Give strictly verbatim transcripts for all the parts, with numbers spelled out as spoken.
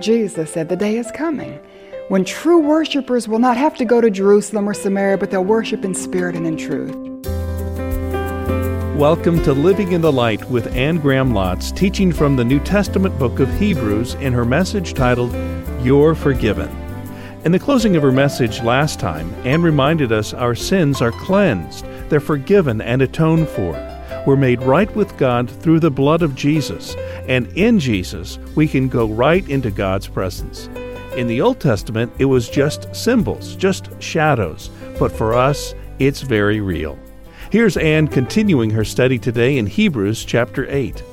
Jesus said the day is coming when true worshipers will not have to go to Jerusalem or Samaria, but they'll worship in spirit and in truth. Welcome to Living in the Light with Anne Graham Lotz, teaching from the New Testament book of Hebrews in her message titled, You're Forgiven. In the closing of her message last time, Anne reminded us our sins are cleansed, they're forgiven and atoned for. We're made right with God through the blood of Jesus, and in Jesus, we can go right into God's presence. In the Old Testament, it was just symbols, just shadows, but for us, it's very real. Here's Anne continuing her study today in Hebrews chapter eight.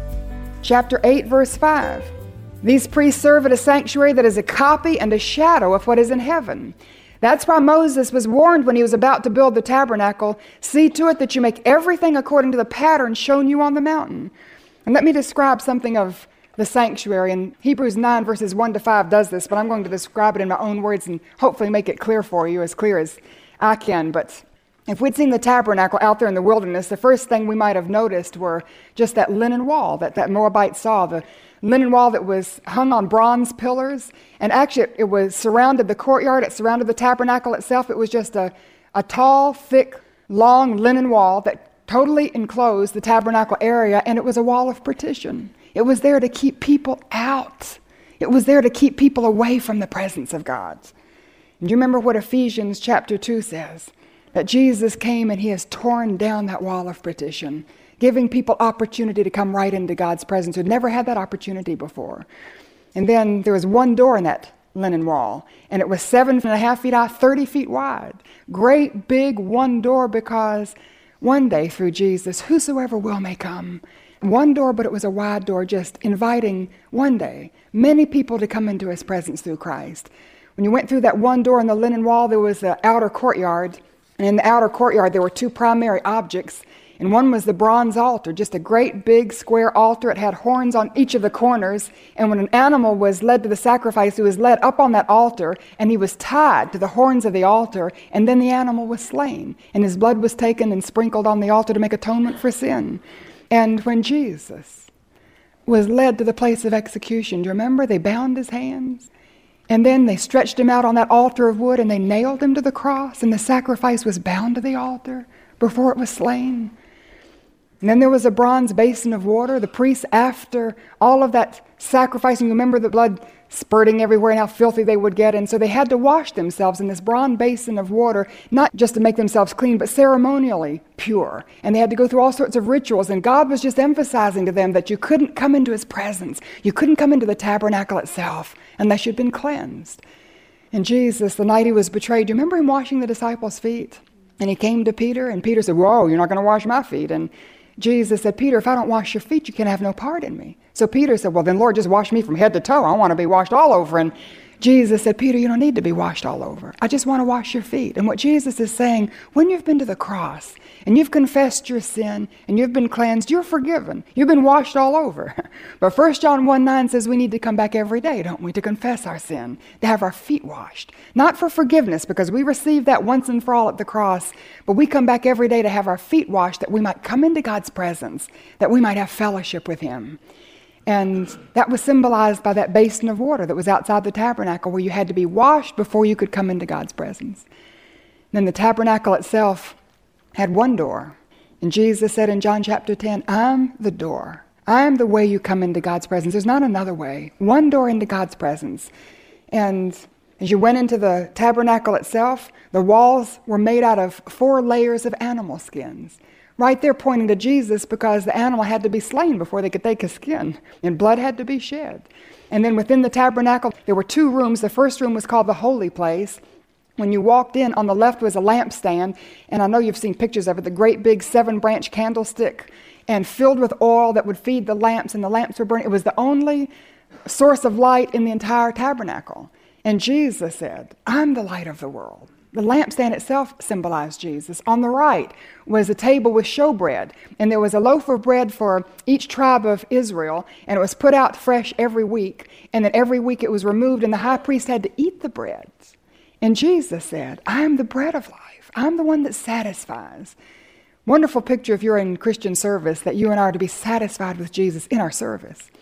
Chapter eight, verse five. These priests serve at a sanctuary that is a copy and a shadow of what is in heaven. That's why Moses was warned when he was about to build the tabernacle, see to it that you make everything according to the pattern shown you on the mountain. And let me describe something of the sanctuary. And Hebrews nine verses one to five does this, but I'm going to describe it in my own words and hopefully make it clear for you, as clear as I can. But if we'd seen the tabernacle out there in the wilderness, the first thing we might have noticed were just that linen wall that that Moabite saw, the linen wall that was hung on bronze pillars. And actually, it was surrounded the courtyard, it surrounded the tabernacle itself. It was just a, a tall, thick, long linen wall that totally enclosed the tabernacle area, and it was a wall of partition. It was there to keep people out. It was there to keep people away from the presence of God. And you remember what Ephesians chapter two says? That Jesus came and he has torn down that wall of partition, giving people opportunity to come right into God's presence who'd never had that opportunity before. And then there was one door in that linen wall, and it was seven and a half feet high, thirty feet wide. Great big one door, because one day through Jesus, whosoever will may come. One door, but it was a wide door, just inviting one day many people to come into his presence through Christ. When you went through that one door in the linen wall, there was the outer courtyard. And in the outer courtyard, there were two primary objects. And one was the bronze altar, just a great big square altar. It had horns on each of the corners. And when an animal was led to the sacrifice, he was led up on that altar, and he was tied to the horns of the altar, and then the animal was slain. And his blood was taken and sprinkled on the altar to make atonement for sin. And when Jesus was led to the place of execution, do you remember? They bound his hands. And then they stretched him out on that altar of wood, and they nailed him to the cross, and the sacrifice was bound to the altar before it was slain. And then there was a bronze basin of water. The priests, after all of that sacrifice, and you remember the blood spurting everywhere and how filthy they would get, and so they had to wash themselves in this bronze basin of water, not just to make themselves clean, but ceremonially pure. And they had to go through all sorts of rituals, and God was just emphasizing to them that you couldn't come into his presence. You couldn't come into the tabernacle itself unless you'd been cleansed. And Jesus, the night he was betrayed, do you remember him washing the disciples' feet? And he came to Peter, and Peter said, "Whoa, you're not going to wash my feet." And Jesus said, "Peter, if I don't wash your feet, you can have no part in me." So Peter said, "Well, then, Lord, just wash me from head to toe. I want to be washed all over." And Jesus said, "Peter, you don't need to be washed all over. I just want to wash your feet." And what Jesus is saying, when you've been to the cross and you've confessed your sin and you've been cleansed, you're forgiven. You've been washed all over. But First John one nine says we need to come back every day, don't we, to confess our sin, to have our feet washed. Not for forgiveness, because we received that once and for all at the cross, but we come back every day to have our feet washed, that we might come into God's presence, that we might have fellowship with him. And that was symbolized by that basin of water that was outside the tabernacle, where you had to be washed before you could come into God's presence. And then the tabernacle itself had one door. And Jesus said in John chapter ten, "I'm the door. I'm the way you come into God's presence. There's not another way. One door into God's presence." And as you went into the tabernacle itself, the walls were made out of four layers of animal skins. Right there pointing to Jesus, because the animal had to be slain before they could take his skin, and blood had to be shed. And then within the tabernacle, there were two rooms. The first room was called the holy place. When you walked in, on the left was a lampstand, and I know you've seen pictures of it, the great big seven-branch candlestick, and filled with oil that would feed the lamps, and the lamps were burning. It was the only source of light in the entire tabernacle. And Jesus said, "I'm the light of the world." The lampstand itself symbolized Jesus. On the right was a table with showbread, and there was a loaf of bread for each tribe of Israel, and it was put out fresh every week, and then every week it was removed, and the high priest had to eat the bread. And Jesus said, "I am the bread of life. I'm the one that satisfies." Wonderful picture if you're in Christian service, that you and I are to be satisfied with Jesus in our service.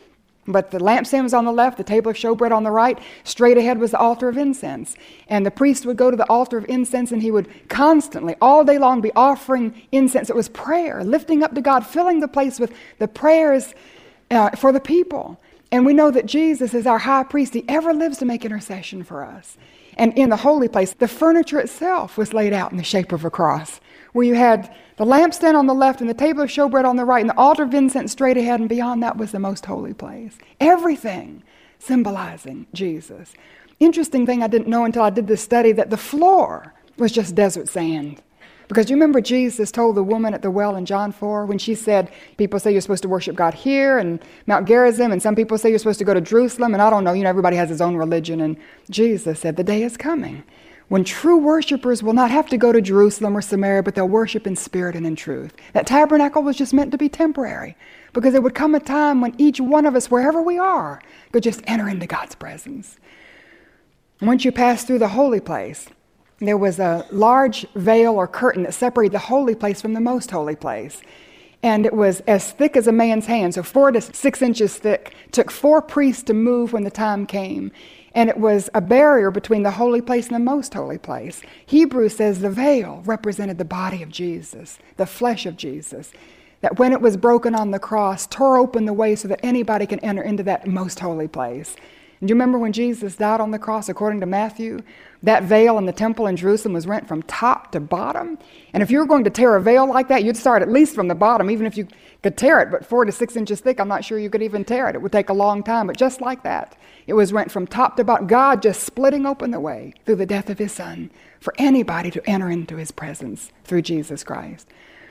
But the lampstand was on the left, the table of showbread on the right. Straight ahead was the altar of incense. And the priest would go to the altar of incense, and he would constantly, all day long, be offering incense. It was prayer, lifting up to God, filling the place with the prayers uh, for the people. And we know that Jesus is our high priest. He ever lives to make intercession for us. And in the holy place, the furniture itself was laid out in the shape of a cross, where you had the lampstand on the left and the table of showbread on the right and the altar of incense straight ahead, and beyond that was the most holy place. Everything symbolizing Jesus. Interesting thing I didn't know until I did this study, that the floor was just desert sand. Because you remember Jesus told the woman at the well in John four when she said, people say you're supposed to worship God here and Mount Gerizim, and some people say you're supposed to go to Jerusalem, and I don't know, you know, everybody has his own religion. And Jesus said, the day is coming when true worshipers will not have to go to Jerusalem or Samaria, but they'll worship in spirit and in truth. That tabernacle was just meant to be temporary, because there would come a time when each one of us, wherever we are, could just enter into God's presence. And once you pass through the holy place, there was a large veil or curtain that separated the holy place from the most holy place. And it was as thick as a man's hand, so four to six inches thick. It took four priests to move when the time came. And it was a barrier between the holy place and the most holy place. Hebrews says the veil represented the body of Jesus, the flesh of Jesus, that when it was broken on the cross, tore open the way so that anybody can enter into that most holy place. And do you remember when Jesus died on the cross, according to Matthew? That veil in the temple in Jerusalem was rent from top to bottom. And if you were going to tear a veil like that, you'd start at least from the bottom, even if you could tear it. But four to six inches thick, I'm not sure you could even tear it. It would take a long time. But just like that, it was rent from top to bottom. God just splitting open the way through the death of his Son for anybody to enter into his presence through Jesus Christ.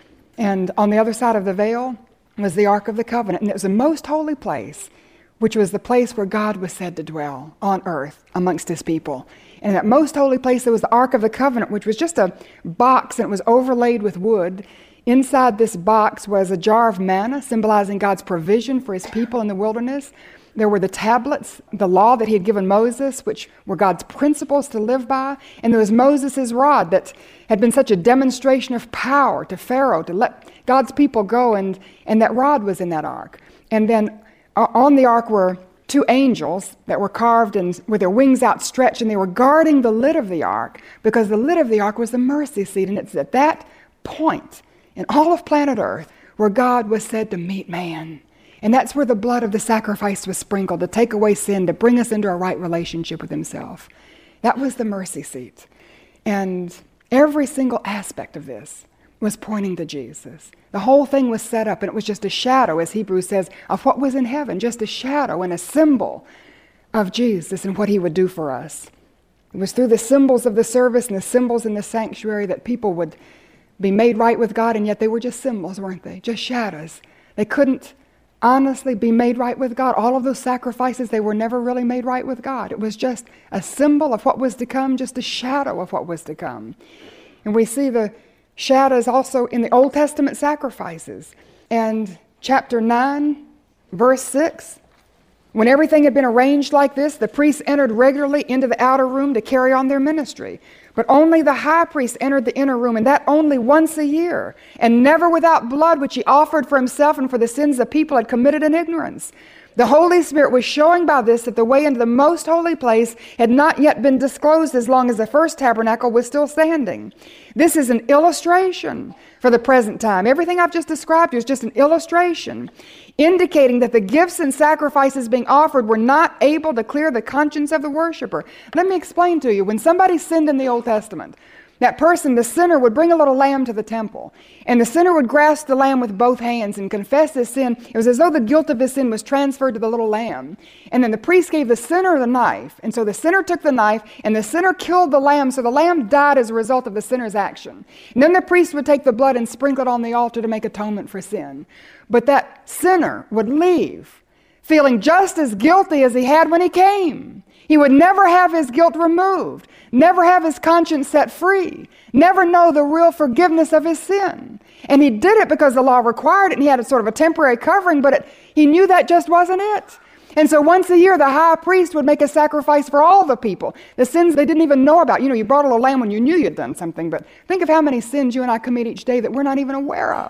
And on the other side of the veil was the Ark of the Covenant. And it was the most holy place, which was the place where God was said to dwell on earth amongst his people. And in that most holy place, there was the Ark of the Covenant, which was just a box, and it was overlaid with wood. Inside this box was a jar of manna, symbolizing God's provision for his people in the wilderness. There were the tablets, the law that he had given Moses, which were God's principles to live by. And there was Moses' rod that had been such a demonstration of power to Pharaoh to let God's people go, and, and that rod was in that ark. And then on the ark were two angels that were carved and with their wings outstretched, and they were guarding the lid of the ark, because the lid of the ark was the mercy seat. And it's at that point in all of planet Earth where God was said to meet man. And that's where the blood of the sacrifice was sprinkled to take away sin, to bring us into a right relationship with himself. That was the mercy seat. And every single aspect of this was pointing to Jesus. The whole thing was set up, and it was just a shadow, as Hebrews says, of what was in heaven, just a shadow and a symbol of Jesus and what he would do for us. It was through the symbols of the service and the symbols in the sanctuary that people would be made right with God, and yet they were just symbols, weren't they? Just shadows. They couldn't honestly be made right with God. All of those sacrifices, they were never really made right with God. It was just a symbol of what was to come, just a shadow of what was to come. And we see the shadows also in the Old Testament sacrifices. And chapter nine, verse six, when everything had been arranged like this, the priests entered regularly into the outer room to carry on their ministry. But only the high priest entered the inner room, and that only once a year, and never without blood, which he offered for himself and for the sins the people had committed in ignorance. The Holy Spirit was showing by this that the way into the most holy place had not yet been disclosed as long as the first tabernacle was still standing. This is an illustration for the present time. Everything I've just described here is just an illustration, indicating that the gifts and sacrifices being offered were not able to clear the conscience of the worshiper. Let me explain to you. When somebody sinned in the Old Testament, that person, the sinner, would bring a little lamb to the temple, and the sinner would grasp the lamb with both hands and confess his sin. It was as though the guilt of his sin was transferred to the little lamb. And then the priest gave the sinner the knife, and so the sinner took the knife, and the sinner killed the lamb, so the lamb died as a result of the sinner's action. And then the priest would take the blood and sprinkle it on the altar to make atonement for sin. But that sinner would leave feeling just as guilty as he had when he came. He would never have his guilt removed, never have his conscience set free, never know the real forgiveness of his sin. And he did it because the law required it, and he had a sort of a temporary covering, but it, he knew that just wasn't it. And so once a year, the high priest would make a sacrifice for all the people, the sins they didn't even know about. You know, you brought a little lamb when you knew you'd done something, but think of how many sins you and I commit each day that we're not even aware of.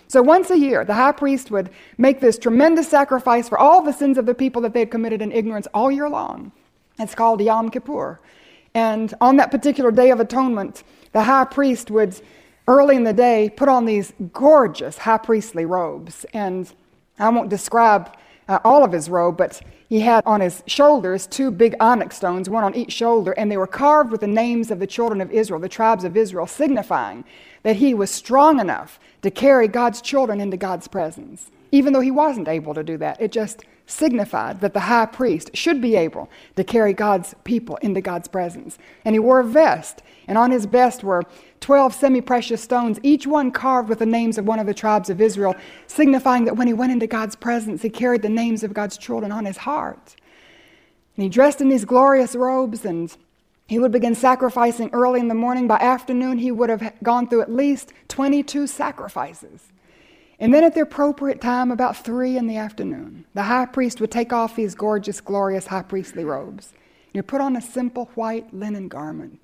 So once a year, the high priest would make this tremendous sacrifice for all the sins of the people that they had committed in ignorance all year long. It's called Yom Kippur. And on that particular Day of Atonement, the high priest would, early in the day, put on these gorgeous high priestly robes. And I won't describe uh, all of his robe, but he had on his shoulders two big onyx stones, one on each shoulder, and they were carved with the names of the children of Israel, the tribes of Israel, signifying that he was strong enough to carry God's children into God's presence. Even though he wasn't able to do that, it just signified that the high priest should be able to carry God's people into God's presence. And he wore a vest, and on his vest were twelve semi-precious stones, each one carved with the names of one of the tribes of Israel, signifying that when he went into God's presence, he carried the names of God's children on his heart. And he dressed in these glorious robes, and he would begin sacrificing early in the morning. By afternoon, he would have gone through at least twenty-two sacrifices. And then at the appropriate time, about three in the afternoon, the high priest would take off these gorgeous, glorious high priestly robes. He would put on a simple white linen garment.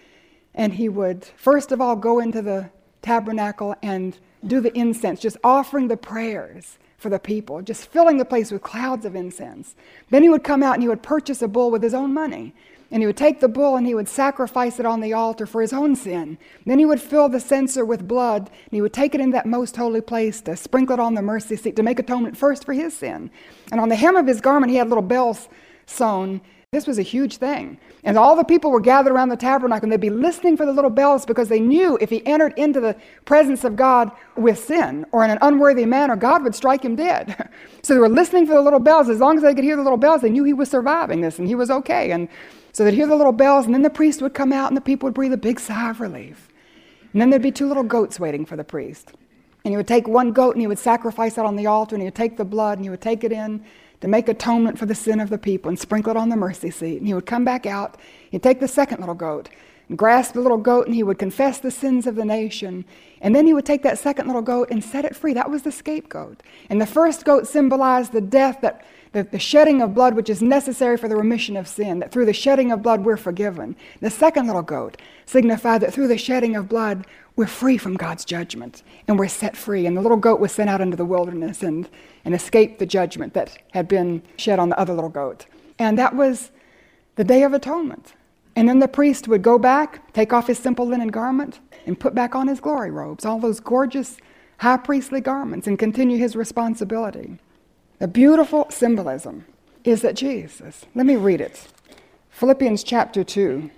And he would, first of all, go into the tabernacle and do the incense, just offering the prayers for the people, just filling the place with clouds of incense. Then he would come out and he would purchase a bull with his own money. And he would take the bull and he would sacrifice it on the altar for his own sin. Then he would fill the censer with blood, and he would take it in that most holy place to sprinkle it on the mercy seat to make atonement first for his sin. And on the hem of his garment he had little bells sewn. This was a huge thing. And all the people were gathered around the tabernacle, and they'd be listening for the little bells because they knew if he entered into the presence of God with sin or in an unworthy manner, God would strike him dead. So they were listening for the little bells. As long as they could hear the little bells, they knew he was surviving this and he was okay. And so they'd hear the little bells, and then the priest would come out and the people would breathe a big sigh of relief. And then there'd be two little goats waiting for the priest. And he would take one goat and he would sacrifice it on the altar, and he would take the blood and he would take it in to make atonement for the sin of the people and sprinkle it on the mercy seat. And he would come back out, he'd take the second little goat and grasp the little goat, and he would confess the sins of the nation. And then he would take that second little goat and set it free. That was the scapegoat. And the first goat symbolized the death, that the, the shedding of blood which is necessary for the remission of sin, that through the shedding of blood we're forgiven. The second little goat signified that through the shedding of blood we're free from God's judgment and we're set free. And the little goat was sent out into the wilderness and, and escaped the judgment that had been shed on the other little goat. And that was the Day of Atonement. And then the priest would go back, take off his simple linen garment, and put back on his glory robes, all those gorgeous high priestly garments, and continue his responsibility. The beautiful symbolism is that Jesus, let me read it, Philippians chapter two,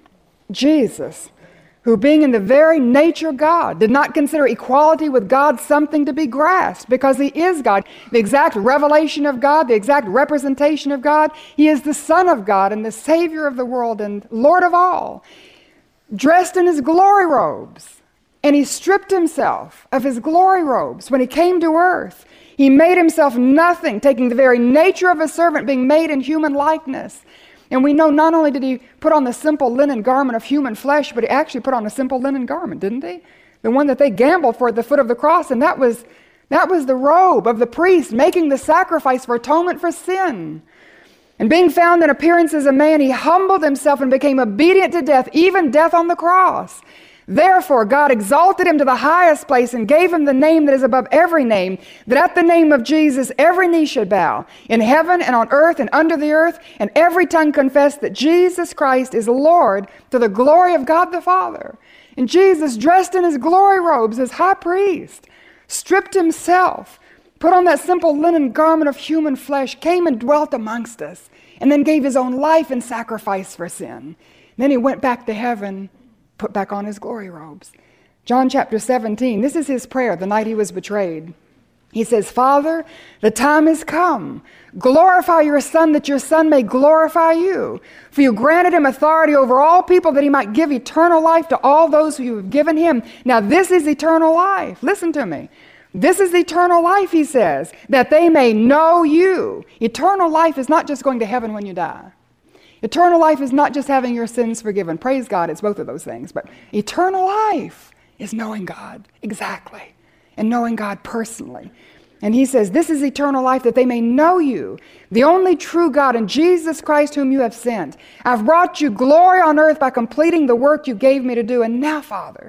Jesus, who being in the very nature God, did not consider equality with God something to be grasped, because he is God, the exact revelation of God, the exact representation of God. He is the Son of God and the Savior of the world and Lord of all, dressed in his glory robes. And he stripped himself of his glory robes when he came to earth. He made himself nothing, taking the very nature of a servant, being made in human likeness. And we know not only did he put on the simple linen garment of human flesh, but he actually put on a simple linen garment, didn't he? The one that they gambled for at the foot of the cross, and that was, that was the robe of the priest making the sacrifice for atonement for sin. And being found in appearance as a man, he humbled himself and became obedient to death, even death on the cross. Therefore, God exalted him to the highest place and gave him the name that is above every name, that at the name of Jesus every knee should bow, in heaven and on earth and under the earth, and every tongue confess that Jesus Christ is Lord, to the glory of God the Father. And Jesus, dressed in his glory robes as high priest, stripped himself, put on that simple linen garment of human flesh, came and dwelt amongst us, and then gave his own life in sacrifice for sin. And then he went back to heaven, put back on his glory robes. John chapter seventeen, this is his prayer the night he was betrayed. He says, Father, the time is come. Glorify your Son, that your Son may glorify you. For you granted him authority over all people, that he might give eternal life to all those who you have given him. Now this is eternal life. Listen to me. This is eternal life, he says, that they may know you. Eternal life is not just going to heaven when you die. Eternal life is not just having your sins forgiven. Praise God, it's both of those things. But eternal life is knowing God exactly, and knowing God personally. And he says, this is eternal life, that they may know you, the only true God, and Jesus Christ whom you have sent. I've brought you glory on earth by completing the work you gave me to do. And now, Father,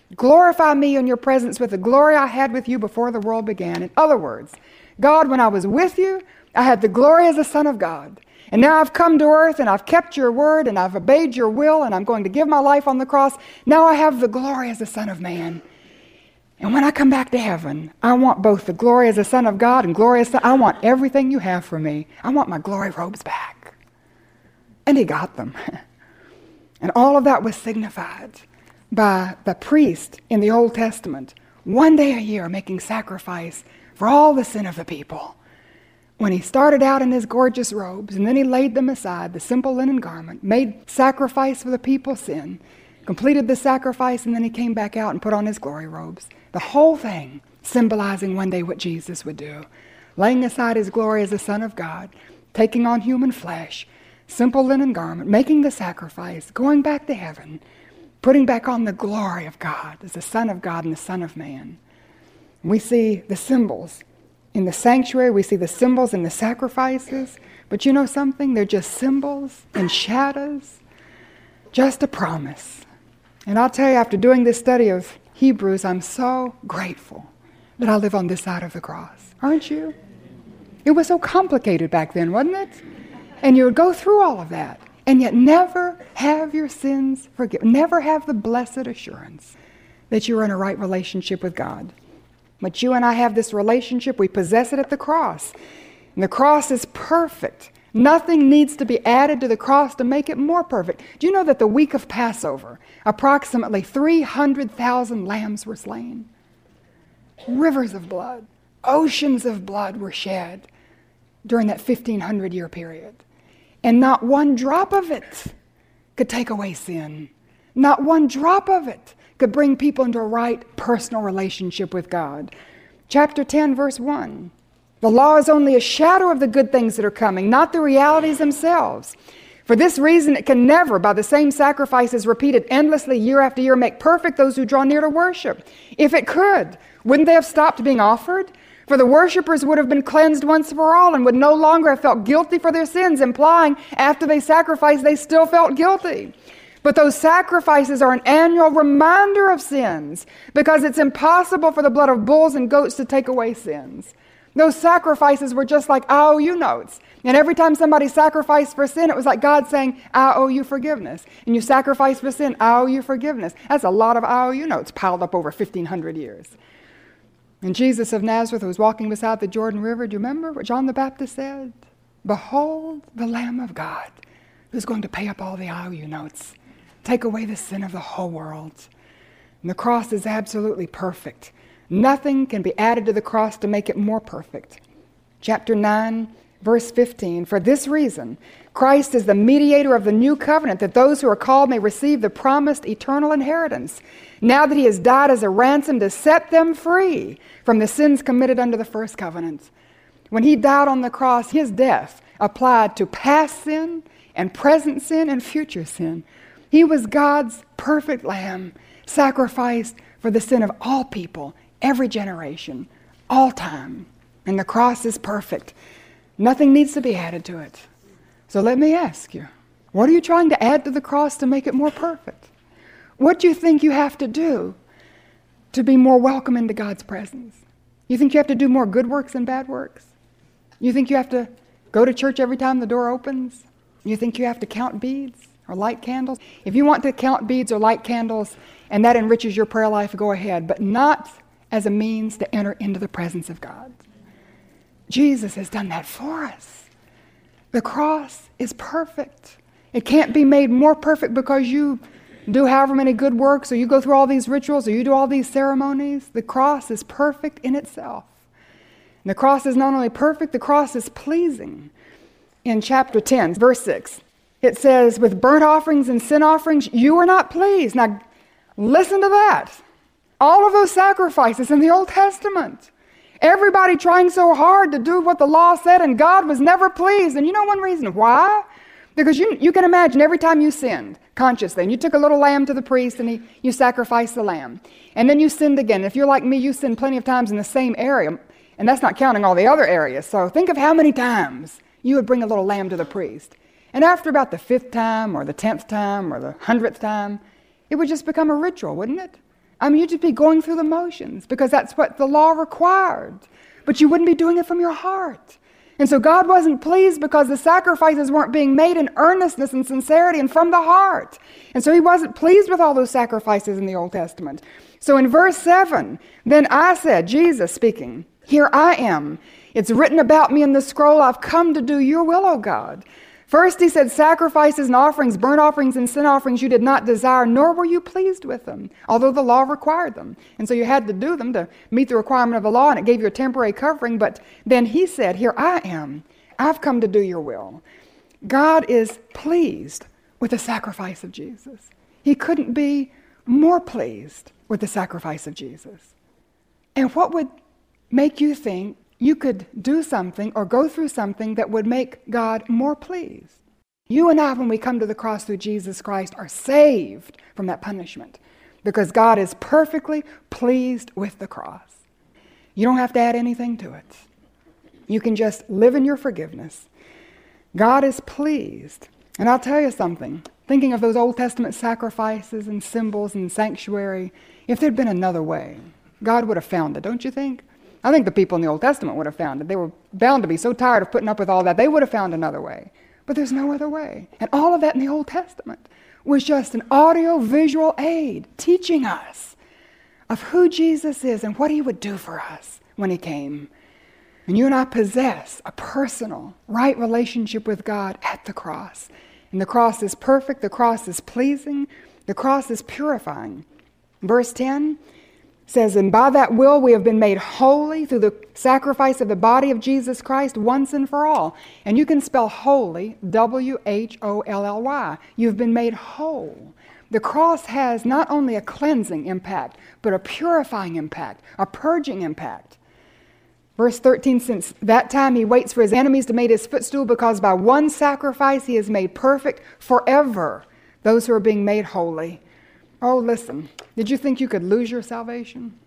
Glorify me in your presence with the glory I had with you before the world began. In other words, God, when I was with you, I had the glory as a son of God. And now I've come to earth and I've kept your word and I've obeyed your will and I'm going to give my life on the cross. Now I have the glory as a son of man. And when I come back to heaven, I want both the glory as a son of God and glory as son. I want everything you have for me. I want my glory robes back. And he got them. And all of that was signified by the priest in the Old Testament, one day a year making sacrifice for all the sin of the people. When he started out in his gorgeous robes, and then he laid them aside, the simple linen garment, made sacrifice for the people's sin, completed the sacrifice, and then he came back out and put on his glory robes. The whole thing symbolizing one day what Jesus would do, laying aside his glory as the Son of God, taking on human flesh, simple linen garment, making the sacrifice, going back to heaven, putting back on the glory of God as the Son of God and the Son of Man. We see the symbols in the sanctuary, we see the symbols in the sacrifices, but you know something? They're just symbols and shadows, just a promise. And I'll tell you, after doing this study of Hebrews, I'm so grateful that I live on this side of the cross. Aren't you? It was so complicated back then, wasn't it? And you would go through all of that, and yet never have your sins forgiven, never have the blessed assurance that you're in a right relationship with God. But you and I have this relationship. We possess it at the cross. And the cross is perfect. Nothing needs to be added to the cross to make it more perfect. Do you know that the week of Passover, approximately three hundred thousand lambs were slain? Rivers of blood, oceans of blood were shed during that fifteen hundred year period. And not one drop of it could take away sin. Not one drop of it could bring people into a right personal relationship with God. Chapter ten, verse one. The law is only a shadow of the good things that are coming, not the realities themselves. For this reason, it can never, by the same sacrifices repeated endlessly year after year, make perfect those who draw near to worship. If it could, wouldn't they have stopped being offered? For the worshipers would have been cleansed once for all and would no longer have felt guilty for their sins, implying after they sacrificed, they still felt guilty. But those sacrifices are an annual reminder of sins because it's impossible for the blood of bulls and goats to take away sins. Those sacrifices were just like I O U notes. And every time somebody sacrificed for sin, it was like God saying, I owe you forgiveness. And you sacrifice for sin, I owe you forgiveness. That's a lot of I O U notes piled up over fifteen hundred years. And Jesus of Nazareth was walking beside the Jordan River. Do you remember what John the Baptist said? Behold the Lamb of God who's going to pay up all the I O U notes, take away the sin of the whole world. And the cross is absolutely perfect. Nothing can be added to the cross to make it more perfect. Chapter nine, verse fifteen. For this reason, Christ is the mediator of the new covenant, that those who are called may receive the promised eternal inheritance, now that he has died as a ransom to set them free from the sins committed under the first covenant. When he died on the cross, his death applied to past sin and present sin and future sin. He was God's perfect lamb, sacrificed for the sin of all people, every generation, all time. And the cross is perfect. Nothing needs to be added to it. So let me ask you, what are you trying to add to the cross to make it more perfect? What do you think you have to do to be more welcome into God's presence? You think you have to do more good works than bad works? You think you have to go to church every time the door opens? You think you have to count beads or light candles? If you want to count beads or light candles and that enriches your prayer life, go ahead, but not as a means to enter into the presence of God. Jesus has done that for us. The cross is perfect. It can't be made more perfect because you do however many good works, or you go through all these rituals, or you do all these ceremonies. The cross is perfect in itself. And the cross is not only perfect, the cross is pleasing. In chapter ten, verse six, it says, with burnt offerings and sin offerings, you are not pleased. Now, listen to that. All of those sacrifices in the Old Testament. Everybody trying so hard to do what the law said, and God was never pleased. And you know one reason why? Because you, you can imagine every time you sinned consciously, and you took a little lamb to the priest, and he, you sacrificed the lamb. And then you sinned again. If you're like me, you sinned plenty of times in the same area, and that's not counting all the other areas. So think of how many times you would bring a little lamb to the priest. And after about the fifth time, or the tenth time, or the hundredth time, it would just become a ritual, wouldn't it? I mean, you'd just be going through the motions because that's what the law required. But you wouldn't be doing it from your heart. And so God wasn't pleased because the sacrifices weren't being made in earnestness and sincerity and from the heart. And so he wasn't pleased with all those sacrifices in the Old Testament. So in verse seven, then I said, Jesus speaking, here I am. It's written about me in the scroll. I've come to do your will, O God. First he said, sacrifices and offerings, burnt offerings and sin offerings you did not desire, nor were you pleased with them, although the law required them. And so you had to do them to meet the requirement of the law, and it gave you a temporary covering. But then he said, here I am. I've come to do your will. God is pleased with the sacrifice of Jesus. He couldn't be more pleased with the sacrifice of Jesus. And what would make you think you could do something or go through something that would make God more pleased? You and I, when we come to the cross through Jesus Christ, are saved from that punishment because God is perfectly pleased with the cross. You don't have to add anything to it. You can just live in your forgiveness. God is pleased. And I'll tell you something, thinking of those Old Testament sacrifices and symbols and sanctuary, if there'd been another way, God would have found it, don't you think? I think the people in the Old Testament would have found it. They were bound to be so tired of putting up with all that, they would have found another way. But there's no other way. And all of that in the Old Testament was just an audio-visual aid teaching us of who Jesus is and what he would do for us when he came. And you and I possess a personal, right relationship with God at the cross. And the cross is perfect, the cross is pleasing, the cross is purifying. Verse ten says, and by that will we have been made holy through the sacrifice of the body of Jesus Christ once and for all. And you can spell holy, W H O L L Y. You've been made whole. The cross has not only a cleansing impact, but a purifying impact, a purging impact. Verse thirteen, since that time he waits for his enemies to make his footstool, because by one sacrifice he has made perfect forever those who are being made holy. Oh, listen, did you think you could lose your salvation?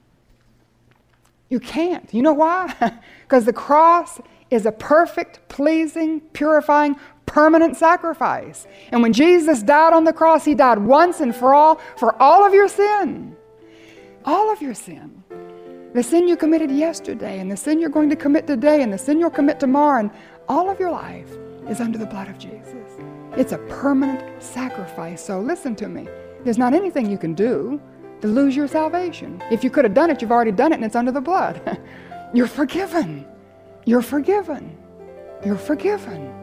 You can't. You know why? Because the cross is a perfect, pleasing, purifying, permanent sacrifice. And when Jesus died on the cross, he died once and for all for all of your sin. All of your sin. The sin you committed yesterday, and the sin you're going to commit today, and the sin you'll commit tomorrow, and all of your life is under the blood of Jesus. It's a permanent sacrifice. So listen to me. There's not anything you can do to lose your salvation. If you could have done it, you've already done it, and it's under the blood. You're forgiven. You're forgiven. You're forgiven.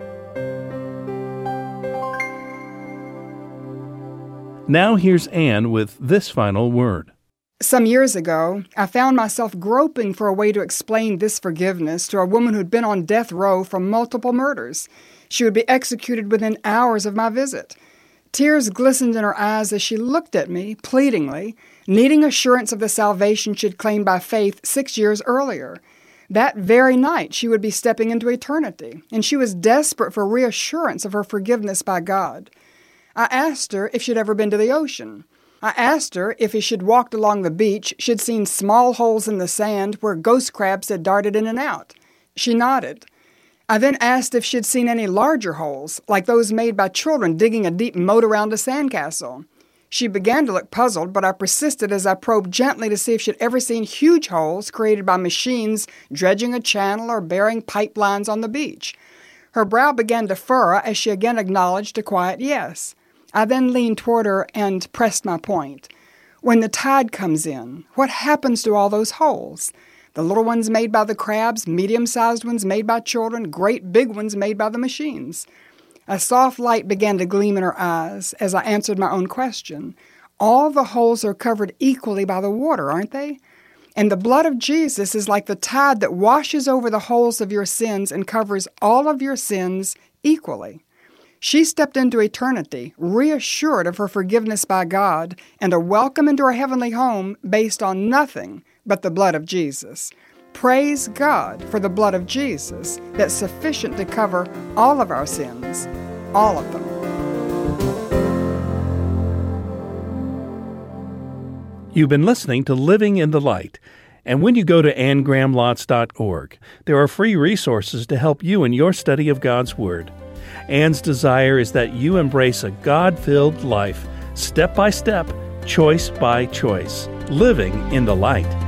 Now here's Anne with this final word. Some years ago, I found myself groping for a way to explain this forgiveness to a woman who'd been on death row for multiple murders. She would be executed within hours of my visit. Tears glistened in her eyes as she looked at me, pleadingly, needing assurance of the salvation she'd claimed by faith six years earlier. That very night, she would be stepping into eternity, and she was desperate for reassurance of her forgiveness by God. I asked her if she'd ever been to the ocean. I asked her if as she'd walked along the beach, she'd seen small holes in the sand where ghost crabs had darted in and out. She nodded. I then asked if she'd seen any larger holes, like those made by children digging a deep moat around a sandcastle. She began to look puzzled, but I persisted as I probed gently to see if she'd ever seen huge holes created by machines dredging a channel or burying pipelines on the beach. Her brow began to furrow as she again acknowledged a quiet yes. I then leaned toward her and pressed my point. When the tide comes in, what happens to all those holes? The little ones made by the crabs, medium-sized ones made by children, great big ones made by the machines. A soft light began to gleam in her eyes as I answered my own question. All the holes are covered equally by the water, aren't they? And the blood of Jesus is like the tide that washes over the holes of your sins and covers all of your sins equally. She stepped into eternity, reassured of her forgiveness by God and a welcome into her heavenly home based on nothing but the blood of Jesus. Praise God for the blood of Jesus that's sufficient to cover all of our sins, all of them. You've been listening to Living in the Light. And when you go to anne graham lotz dot org, there are free resources to help you in your study of God's Word. Anne's desire is that you embrace a God-filled life, step by step, choice by choice. Living in the Light.